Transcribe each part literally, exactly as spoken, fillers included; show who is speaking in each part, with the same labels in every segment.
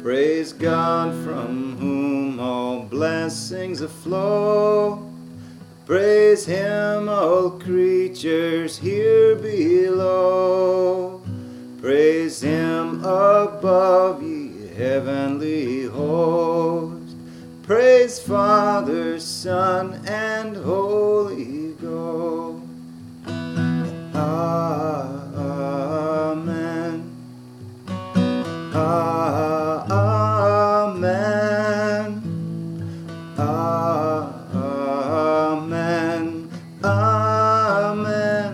Speaker 1: Praise God from whom all blessings flow. Praise Him, all creatures here below. Praise Him above, ye heavenly hosts. Praise Father, Son, and Holy Ghost. Amen. Amen. Amen. Amen.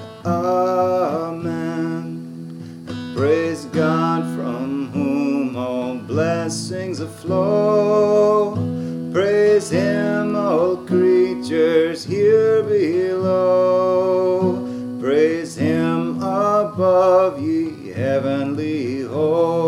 Speaker 1: Amen. Praise God from whom all blessings flow. Praise Him, all creatures here below. Praise Him above, ye heavenly hosts.